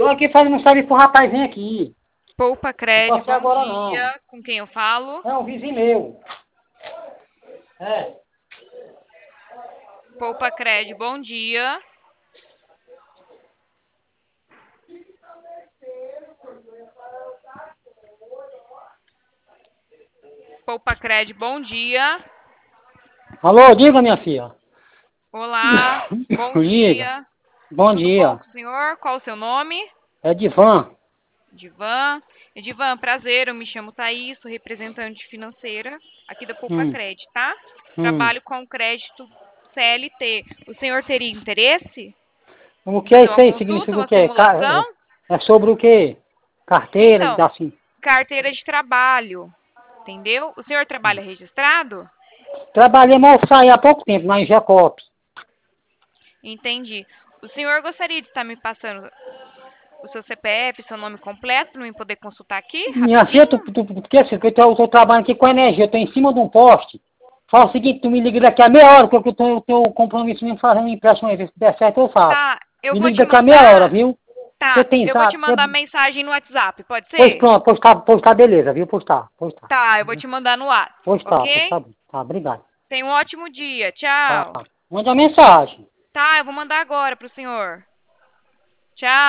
aqui fazendo um serviço pro rapazinho aqui. Poupa Não Cred, posso ir bom agora não. dia. Com quem eu falo? É um vizinho meu. É. Poupa Cred, bom dia. Poupa Cred, bom dia. Alô, diga, minha filha. Olá, bom Diga. dia. Bom Tudo bom dia. com o senhor? Qual o seu nome? É Divan. Edivan. Edivan, prazer, eu me chamo Thaís, sou representante financeira aqui da Poupa Hum, Cred, tá? hum. Trabalho com crédito CLT. O senhor teria interesse O que é fazer isso uma aí? consulta, Significa o uma quê? simulação? É sobre o quê? Carteira, Então, assim. carteira de trabalho, entendeu? O senhor trabalha registrado? Trabalhei, mas eu saí há pouco tempo, na Ingecop. Entendi. O senhor gostaria de estar me passando o seu CPF, seu nome completo, para eu poder consultar aqui, Minha filha, rapidinho? porque assim, que eu tô trabalhando aqui com energia, eu tô em cima de um poste. Fala o seguinte, tu me liga daqui a meia hora, porque eu tenho compromisso em fazer um empréstimo aí, se der certo eu faço. Tá, eu Me vou liga te daqui a meia hora, mandar. viu? Você Tá, tem, eu vou tá? te mandar mensagem no WhatsApp, pode Pois ser? pronto, pois tá beleza, viu? Pois tá. Tá, eu vou te mandar no WhatsApp, Pois ok? tá bom. Tá, obrigado. Tenha um ótimo dia, Tá. tchau. Mande a mensagem. Tá, eu vou mandar agora pro senhor. Tchau.